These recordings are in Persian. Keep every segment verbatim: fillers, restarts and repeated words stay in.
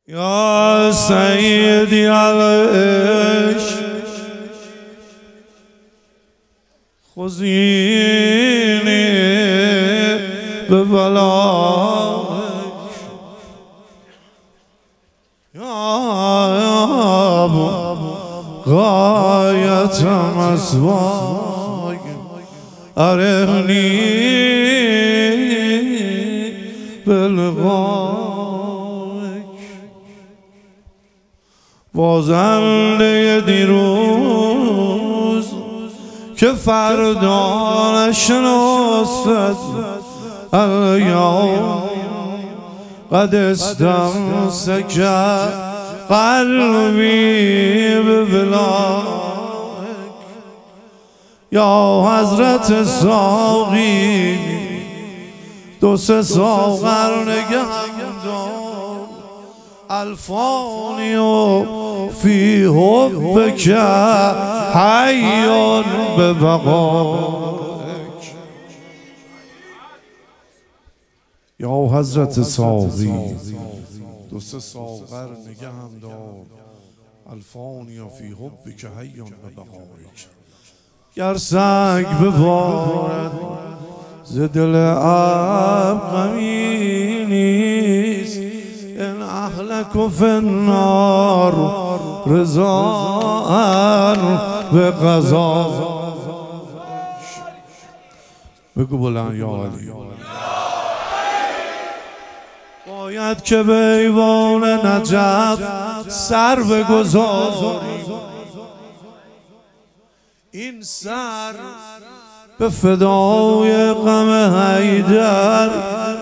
یا سیدی العشق خذینی به بلایک یا غایت مسواک ارهنی بالغایک بازنده دیروز که فردا نشناسد الیوم قد استمسک قلبی ببلایک یا حضرت ساقی دو سه ساغر نگهم دار الفانی و فی حبک حیون به بقایک یا حضرت ساقی دو سه ساغر نگهم دار الفانی و فی حبک حیون به بقایک گر سنگ ببارد ز دل عبد غمی نیست ان اهلک فی النار رضاء به قضا بگو بلند یا علی باید که به ایوان نجف سر بگذاریم این سر به فدای غم حیدر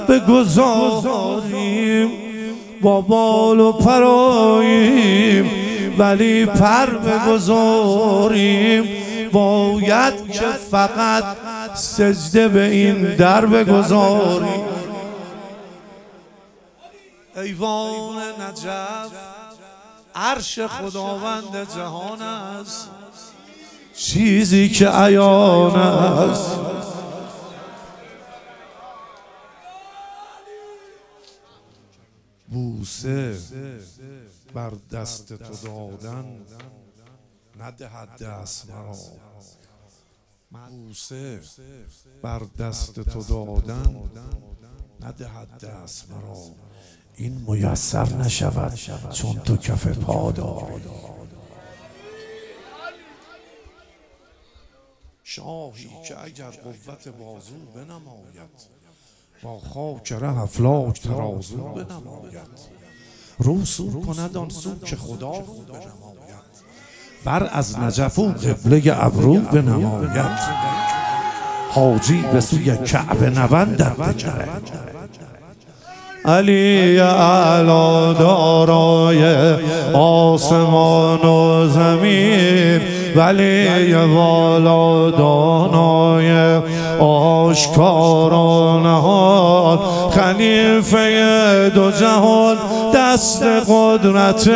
بگذاریم با بال و پراییم ولی پر بگذاریم باید که فقط سجده به این در بگذاریم ایوان نجف عرش خداوند جهان است چیزی که عیان است بوسه بر دست تو دادن ندهد دست مرا بوسه بر دست تو دادن ندهد دست مرا این میسر نشود چون تو کف پا داری شاهی که اگر قوت بازو بنماید با خاک ره افلاک ترازو بنماید رو سو کند آن سو که خدا رو بنماید بر از نجف و قبله ابرو بنماید حاجی به سوی کعبه نوندد بجرد علی اعلی دارای آسمان و زمین ولی والا دانای آشکار و نهان خلیفه دو جهان دست قدرت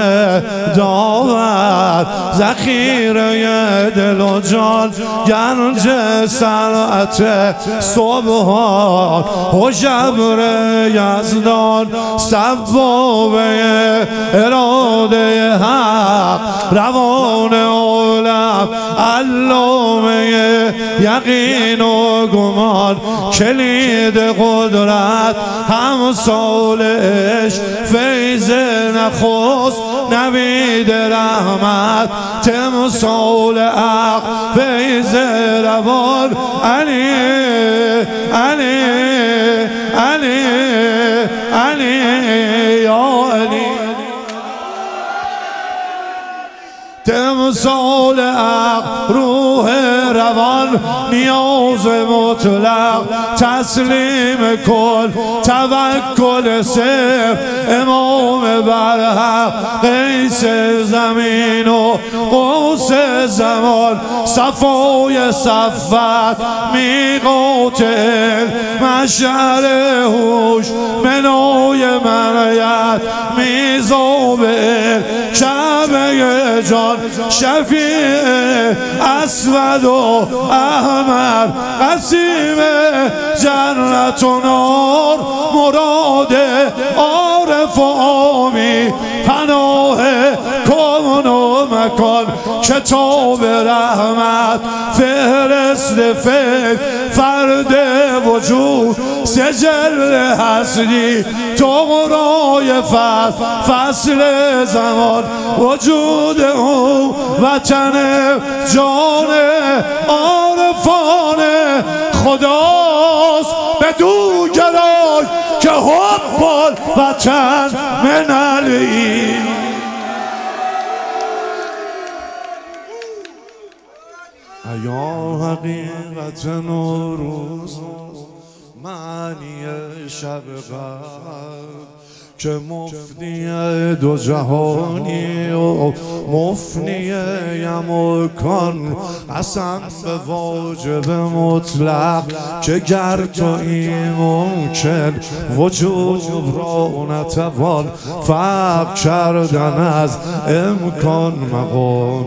داور ذخیره دل و جان گنج صنعت سبحان حجبر یزدان سبابه اراده حق روان عالم علامه یقین و گمان کلید قدرت همسالش فیض نخست نوید رحمت تمثال عقل فیض روان علی علی علی علی یا علی تمثال عقل روح روان نیاز مطلق تسلیم کل توکل صرف امام برحق قیس زمین و قوس زمان صفای صفت میقات مشعر هوش منای منیت میزاب کعبه جان شفیع اسود و احمد قسیم جنت و نار مراد عارف و آمی پناه کن و مکان کتاب رحمت فهرست فکر فرد وجود سجل هستی تقرای فصل فصل زمان وجود او وطن جان عارفان خداست بدو گرای که حب الوطن من علی ایا حقیقت نوروز معنی شب قدر که مفتی دو جهانی و مفنی یمکان قسم به واجب مطلق که گر تویی ممکن وجود را نتوان فهم کردن از امکان مقام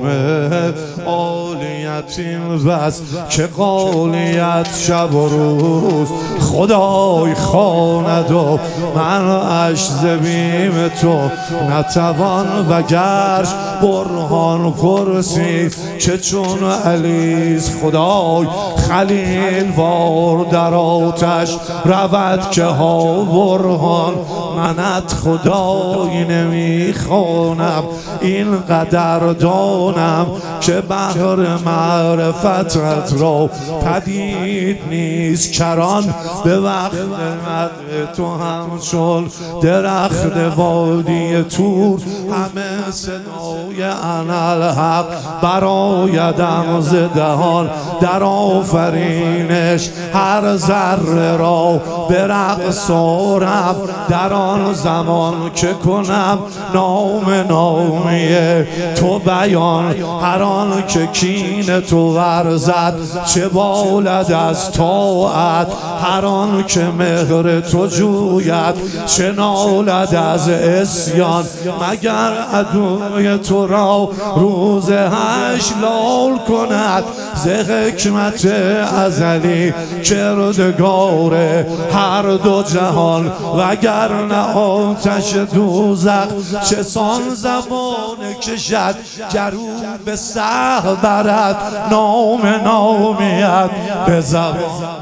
عالیتیم بس که قالیت شب و روز خدای خواند و من اش بیم تو نتوان و گرش برهان پرسید که چون علیز خدای خلیل وار در آتش رود که ها برهان منت خدای نمیخوانم این قدر دانم که بحر معرفتت را پدید نیست کران به وقت مدع تو همچون درخت وادی تور همه صدای انالحق برآیدم ز دهان در آفرینش هر ذره را به رقص آرم در آن زمان که کنم نام نامی تو بیان هر آن که کین تو ورزد چه بالد از طاعت هر آن که مهر تو جوید چه نالد از عصیان مگر عدوی تو را روز حشر لال کند ز حکمت ازلی کردگار هر دو جهان وگرنه آتش دوزخ چه سان زمان کشد گرو به سه برد نام نامیت به زبان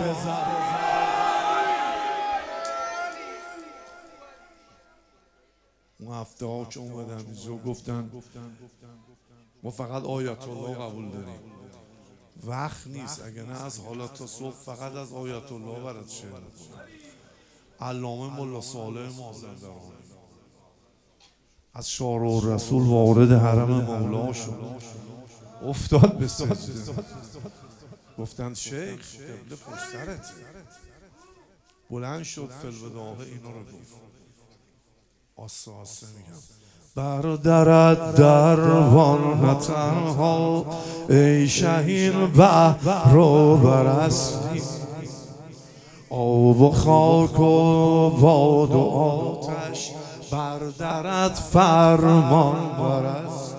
اون هفته ها که اومدن اینجا گفتن ما فقط آیت الله قبول داریم وقت نیست اگه نه از حالا تا صبح فقط از آیت الله برات شعر علامه ملا صالح مازندران از شارع الرسول وارد حرم مولا شد افتاد به سجده گفتن شیخ قبله پشت سرت بلند شد فی‌البداهه اینا رو گفت آسه آسه میگم برادرت دروان نه تنها ای شهین بحر و برستی آب و خاک و باد و آتش بر درت فرمان برستی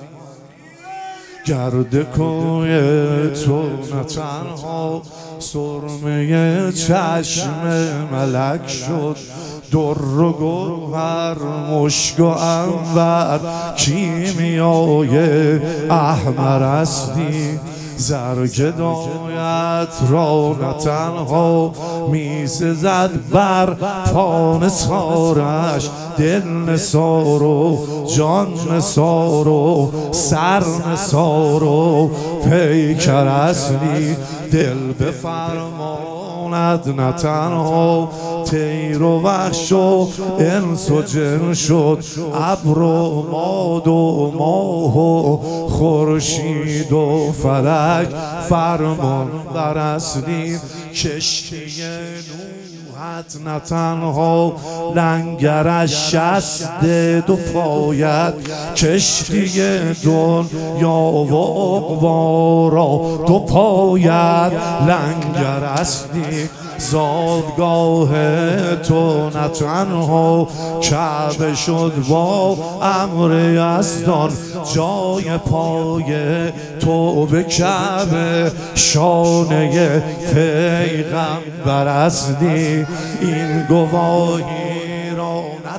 گرد کوی تو نه تنها سرمه چشم ملک شد در و گوهر مشک و عنبر کیمیای احمر استی زرگدایت را نه تنها می سزد بر پا نثارش دل نثار و جان نثار و سر نثار و پیکر اصلی دل بفرماند نه تنها طیر و وحش و انس و جن شد ابر و باد و ماه و خورشید و فلک فرمان بر اصلی کشتی نوحت نه تنها لنگرش شست دو پایت کشتی دنیا و عقبی را دو پایت لنگر اصلی زادگاه تو نه تنها کعبه شد با امر یزدان جای پای تو به کعبه شانه پیغمبر اصلی این گواهی را نه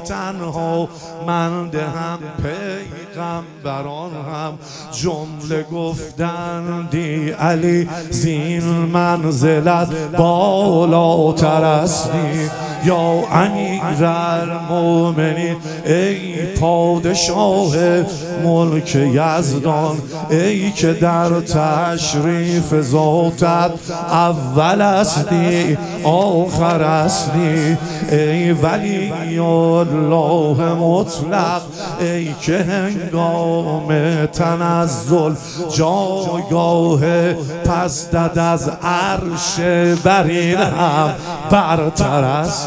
تنها من دهم پیغمبران هم جمله گفتندی علی زین منزلت بالاتر استی. یا امیرالمؤمنین ای پادشاه ملک یزدان، ای که در تشریف ذاتت اول استی آخر استی. ای ولی الله مطلق، ای که هنگام تنزل جایگاه پسدد از عرش برین هم برتر است.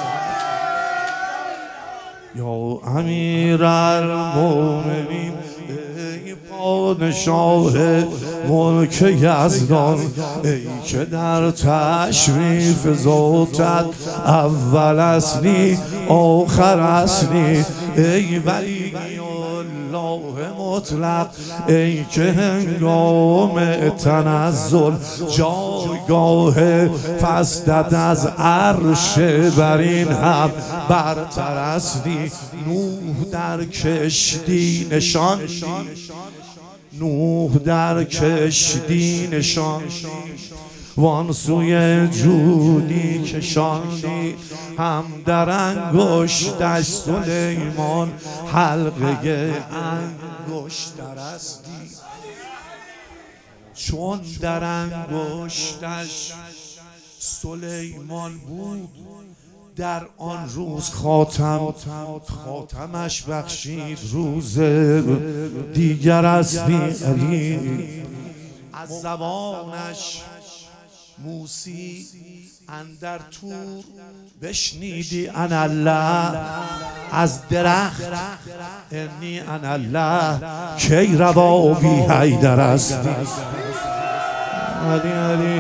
یا امیرالمؤمنین ای پادشاه ملک یزدان، ای که در تشریف ذاتت اول استی آخر استی. ای ولی الله مطلق، ای که هنگام تنزل جایگاه پسدد از عرش برین هم برتر استی. نوح در کشتی نشاندی، نوح در کشتی نشاندی، وان سوی جودی کشاندی، هم در انگشتش سلیمان حلقه انگشتر استی. چون در انگشتش سلیمان بود در آن روز خاتم خاتمش بخشید روز دیگر استی. علی از زبانش موسی اندر تور بشنیدی انا الله، از درخت انی انا الله کی روا بی حیدر استی. علی علی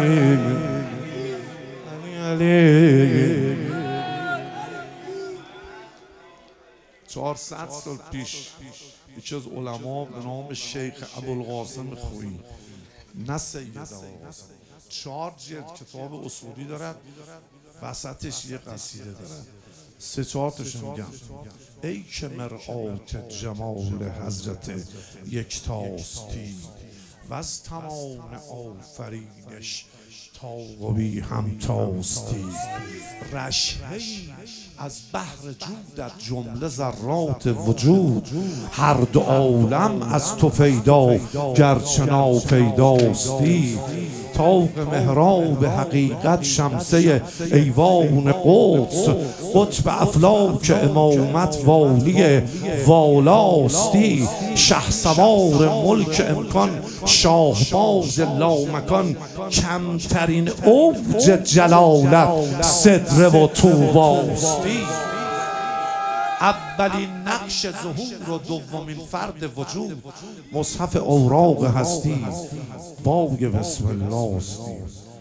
علی علی چهارصد سال پیش یکی از علما به نام شیخ ابوالقاسم خویی، نه سید آقا، چهار جلد کتاب اصولی دارد، وسطش یه قصیده دارد، سه چهارتش میگم. ای که مرآت جمال حضرت یکتاستی و از تمام آفرینش تا قوی همتاستی. رشحه‌ای از بحر جودت جمله ذرات وجود، هر دو عالم از تو پیدا گرچه ناپیداستی. طاق محراب حقیقت شمسه ایوان قدس، قطب افلاک امامت والی والاستی. شه سوار ملک امکان شاهباز لامکان، کمترین اوج جلالت صدره و طوباستی. اولین نقش ظهور و دومین فرد وجود مصحف اوراق هستی، باغ بسم الله استی.